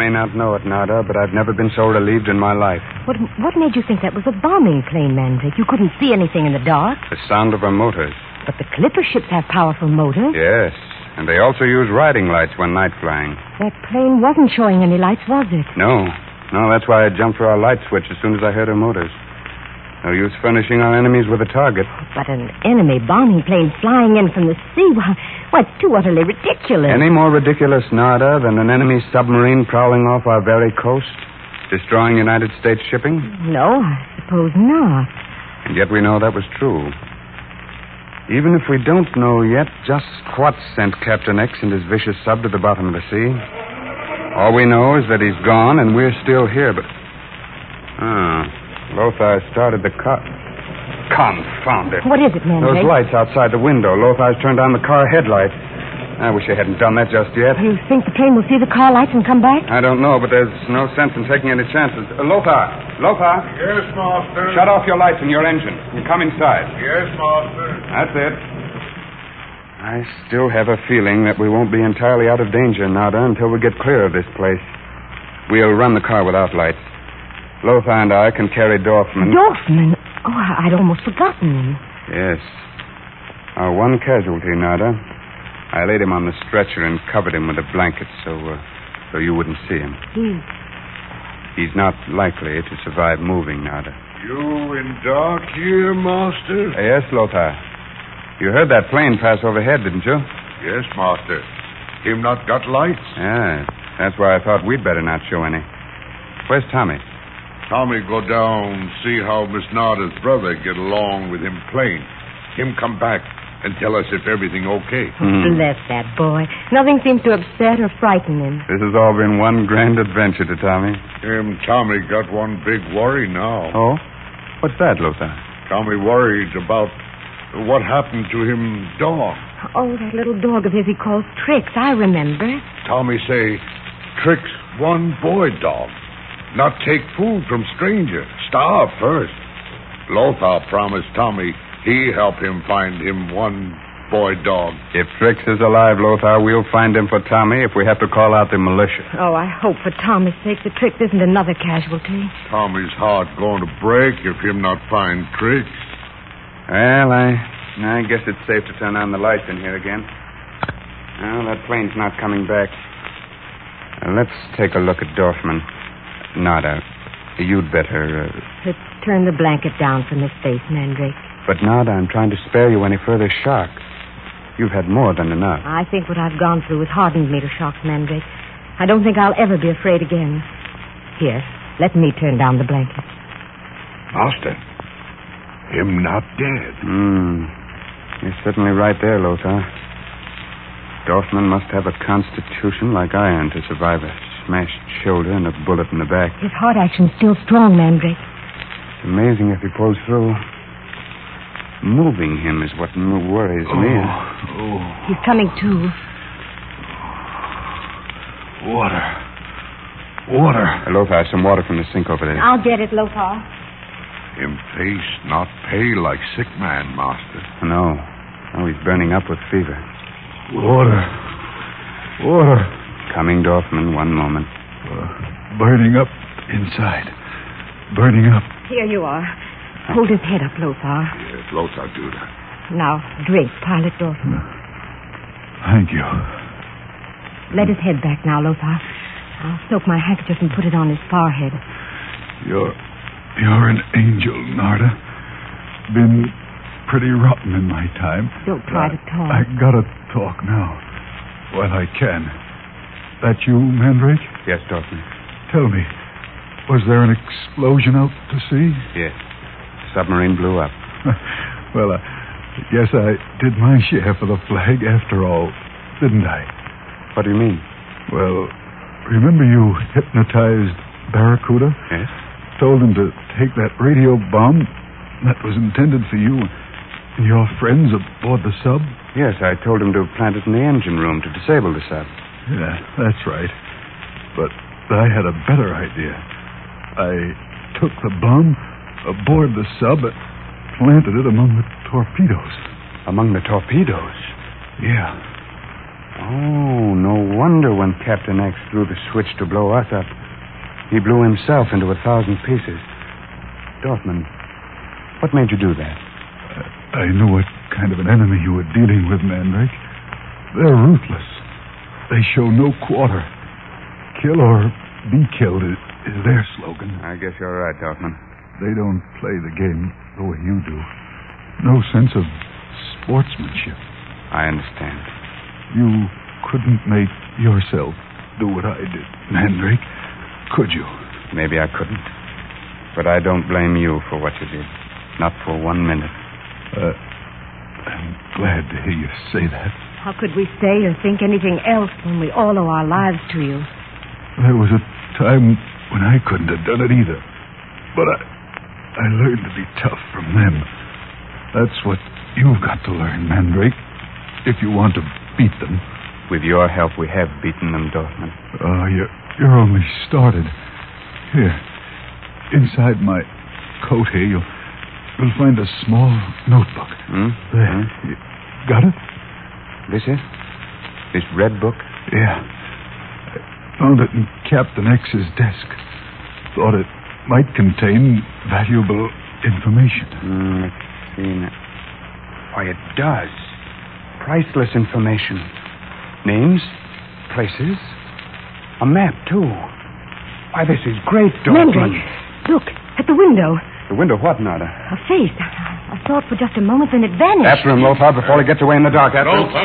may not know it, Nada, but I've never been so relieved in my life. What made you think that was a bombing plane, Mandrake? You couldn't see anything in the dark. The sound of our motors. But the clipper ships have powerful motors. Yes, and they also use riding lights when night flying. That plane wasn't showing any lights, was it? No, that's why I jumped for our light switch as soon as I heard her motors. No use furnishing our enemies with a target. But an enemy bombing plane flying in from the sea, why, it's too utterly ridiculous. Any more ridiculous, Nada, than an enemy submarine prowling off our very coast, destroying United States shipping? No, I suppose not. And yet we know that was true. Even if we don't know yet just what sent Captain X and his vicious sub to the bottom of the sea, all we know is that he's gone and we're still here, but... Lothar started the car. Confound it. What is it, Mandrake? Those lights outside the window. Lothar's turned on the car headlights. I wish I hadn't done that just yet. You think the plane will see the car lights and come back? I don't know, but there's no sense in taking any chances. Lothar! Yes, Master. Shut off your lights and your engine. You come inside. Yes, Master. That's it. I still have a feeling that we won't be entirely out of danger, Nada, until we get clear of this place. We'll run the car without lights. Lothar and I can carry Dorfman. Dorfman? Oh, I'd almost forgotten him. Yes. Our one casualty, Nada. I laid him on the stretcher and covered him with a blanket so you wouldn't see him. He's not likely to survive moving, Nada. You in dark here, Master? Yes, Lothar. You heard that plane pass overhead, didn't you? Yes, Master. Him not got lights? Yeah, that's why I thought we'd better not show any. Where's Tommy? Tommy go down, see how Miss Nada's brother get along with him plane. Him come back and tell us if everything okay. Bless that boy. Nothing seems to upset or frighten him. This has all been one grand adventure to Tommy. Tommy got one big worry now. Oh? What's that, Lothar? Tommy worried about what happened to him dog. Oh, that little dog of his he calls Trix. I remember. Tommy say, Trix one boy dog. Not take food from stranger. Starve first. Lothar promised Tommy he help him find him one boy dog. If Trix is alive, Lothar, we'll find him for Tommy if we have to call out the militia. Oh, I hope for Tommy's sake the Trix isn't another casualty. Tommy's heart going to break if him not find Trix. Well, I guess it's safe to turn on the lights in here again. Well, that plane's not coming back. Let's take a look at Dorfman. Nada, you'd better... Let's turn the blanket down from his face, Mandrake. But, Nada, I'm trying to spare you any further shock. You've had more than enough. I think what I've gone through has hardened me to shocks, Mandrake. I don't think I'll ever be afraid again. Here, let me turn down the blanket. Master, him not dead. You're certainly right there, Lothar. Dorfman must have a constitution like iron to survive a smashed shoulder and a bullet in the back. His heart action's still strong, Mandrake. It's amazing if he pulls through. Moving him is what worries me. He's coming to. Water. Lothar, some water from the sink over there. I'll get it, Lothar. Him face not pale like sick man, Master. No. Oh, he's burning up with fever. Water. Coming, Dorfman, one moment. Burning up inside. Burning up. Here you are. Hold his head up, Lothar. Yes, Lothar do that. Now, drink, Pilot Dorfman. Thank you. Let his head back now, Lothar. I'll soak my handkerchief and put it on his forehead. You're an angel, Narda. Been pretty rotten in my time. Don't try to talk. I gotta talk now. While I can. That you, Mandrake? Yes, Dorfman. Tell me, was there an explosion out to sea? Yes. Submarine blew up. Well, I guess I did my share for the flag after all, didn't I? What do you mean? Well, remember you hypnotized Barracuda? Yes. Told him to take that radio bomb that was intended for you and your friends aboard the sub? Yes, I told him to plant it in the engine room to disable the sub. Yeah, that's right. But I had a better idea. I took the bomb aboard the sub and planted it among the torpedoes. Among the torpedoes? Yeah. Oh, no wonder when Captain X threw the switch to blow us up, he blew himself into 1,000 pieces. Dorfman, what made you do that? I knew what kind of an enemy you were dealing with, Mandrake. They're ruthless. They show no quarter. Kill or be killed is their slogan. I guess you're right, Dorfman. They don't play the game the way you do. No sense of sportsmanship. I understand. You couldn't make yourself do what I did, Mandrake, could you? Maybe I couldn't. But I don't blame you for what you did. Not for 1 minute. I'm glad to hear you say that. How could we say or think anything else when we all owe our lives to you? There was a time when I couldn't have done it either. But I learned to be tough from them. That's what you've got to learn, Mandrake, if you want to beat them. With your help, we have beaten them, Dorfman. Oh, you're only started. Here, inside my coat here, you'll find a small notebook. There. You got it? This red book? Yeah. I found it in Captain X's desk. Thought it might contain valuable information. Let's see. Why, it does. Priceless information. Names, places, a map, too. Why, this is great, Dorfman. Mandrake, look, at the window. The window, what, Nada? A face. I saw it for just a moment, then it vanished. After him, Lothar, before he gets away in the dark. After him.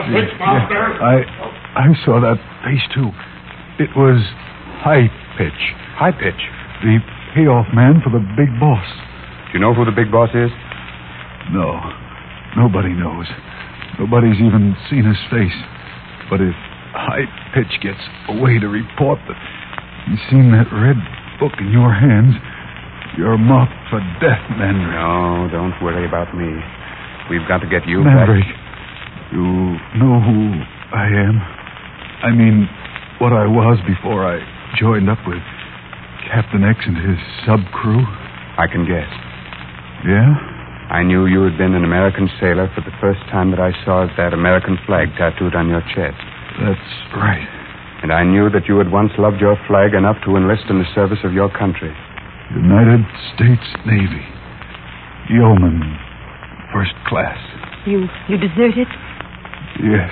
I saw that face, too. It was High Pitch. High Pitch? The payoff man for the big boss. Do you know who the big boss is? No. Nobody knows. Nobody's even seen his face. But if High Pitch gets away to report that he's seen that red book in your hands, you're marked for death, Mandrake. No, don't worry about me. We've got to get you Mandrake, back. you know who I am? I mean, what I was before I joined up with Captain X and his sub-crew? I can guess. Yeah? I knew you had been an American sailor for the first time that I saw that American flag tattooed on your chest. That's right. And I knew that you had once loved your flag enough to enlist in the service of your country. United States Navy. Yeoman. First class. You deserted? Yes.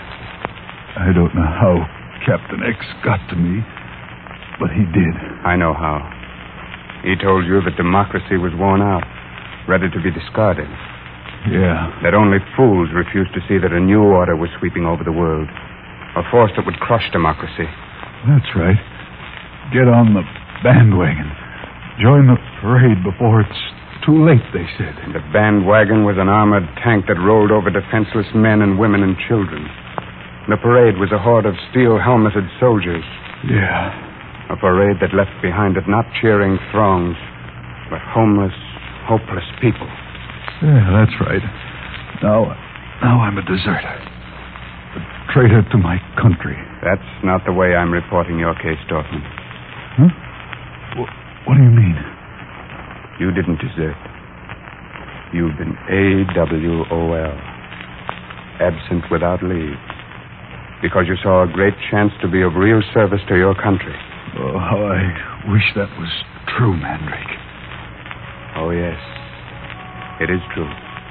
I don't know how Captain X got to me, but he did. I know how. He told you that democracy was worn out, ready to be discarded. Yeah. That only fools refused to see that a new order was sweeping over the world. A force that would crush democracy. That's right. Get on the bandwagon. Join the parade before it's too late, they said. The bandwagon was an armored tank that rolled over defenseless men and women and children. The parade was a horde of steel-helmeted soldiers. Yeah. A parade that left behind it not cheering throngs, but homeless, hopeless people. Yeah, that's right. Now I'm a deserter. A traitor to my country. That's not the way I'm reporting your case, Dorfman. Huh? What do you mean? You didn't desert. You've been AWOL. Absent without leave. Because you saw a great chance to be of real service to your country. Oh, how I wish that was true, Mandrake. Oh, yes. It is true.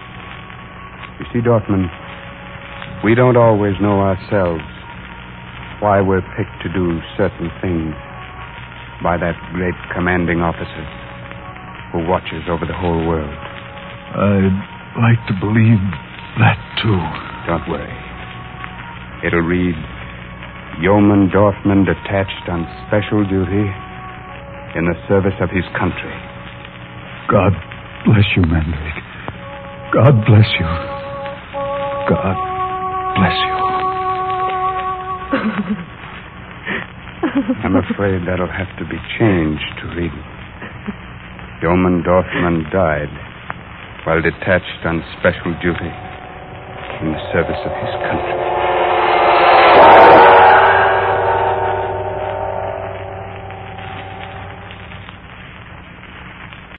You see, Dorfman, we don't always know ourselves why we're picked to do certain things by that great commanding officer who watches over the whole world. I'd like to believe that, too. Don't worry. It'll read, Yeoman Dorfman detached on special duty in the service of his country. God bless you, Mandrake. God bless you. God bless you. I'm afraid that'll have to be changed to read, Yeoman Dorfman died while detached on special duty in the service of his country.